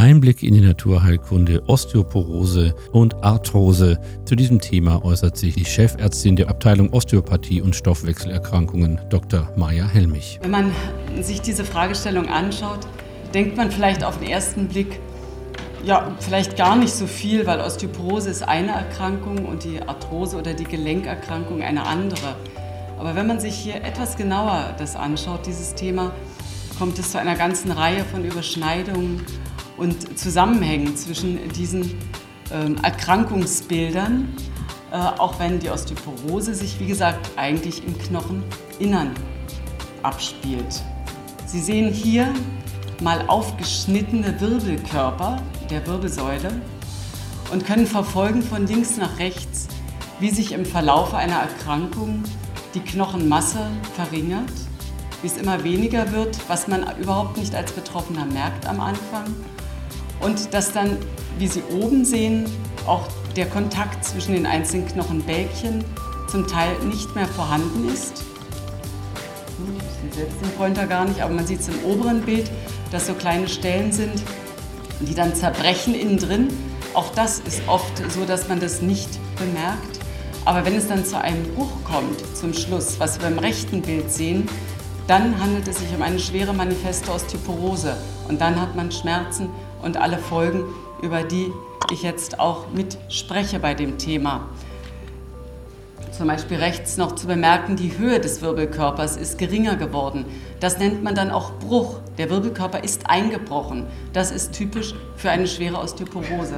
Einblick in die Naturheilkunde, Osteoporose und Arthrose. Zu diesem Thema äußert sich die Chefärztin der Abteilung Osteopathie und Stoffwechselerkrankungen, Dr. Maja Helmich. Wenn man sich diese Fragestellung anschaut, denkt man vielleicht auf den ersten Blick, ja, vielleicht gar nicht so viel, weil Osteoporose ist eine Erkrankung und die Arthrose oder die Gelenkerkrankung eine andere. Aber wenn man sich hier etwas genauer das anschaut, dieses Thema, kommt es zu einer ganzen Reihe von Überschneidungen und Zusammenhängen zwischen diesen Erkrankungsbildern, auch wenn die Osteoporose sich, wie gesagt, eigentlich im Knocheninnern abspielt. Sie sehen hier mal aufgeschnittene Wirbelkörper der Wirbelsäule und können verfolgen von links nach rechts, wie sich im Verlauf einer Erkrankung die Knochenmasse verringert, wie es immer weniger wird, was man überhaupt nicht als Betroffener merkt am Anfang. Und dass dann, wie Sie oben sehen, auch der Kontakt zwischen den einzelnen Knochenbälkchen zum Teil nicht mehr vorhanden ist. Ich sehe selbst den Pointer gar nicht, aber man sieht es im oberen Bild, dass so kleine Stellen sind, die dann zerbrechen innen drin. Auch das ist oft so, dass man das nicht bemerkt. Aber wenn es dann zu einem Bruch kommt, zum Schluss, was wir im rechten Bild sehen, dann handelt es sich um eine schwere manifeste Osteoporose. Und dann hat man Schmerzen und alle Folgen, über die ich jetzt auch mit spreche bei dem Thema. Zum Beispiel rechts noch zu bemerken, die Höhe des Wirbelkörpers ist geringer geworden. Das nennt man dann auch Bruch. Der Wirbelkörper ist eingebrochen. Das ist typisch für eine schwere Osteoporose.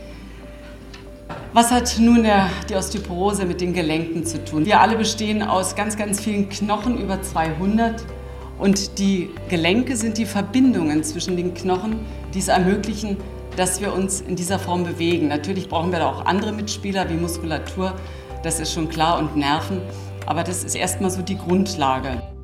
Was hat nun die Osteoporose mit den Gelenken zu tun? Wir alle bestehen aus ganz, ganz vielen Knochen, über 200. Und die Gelenke sind die Verbindungen zwischen den Knochen, die es ermöglichen, dass wir uns in dieser Form bewegen. Natürlich brauchen wir da auch andere Mitspieler wie Muskulatur, das ist schon klar, und Nerven. Aber das ist erstmal so die Grundlage.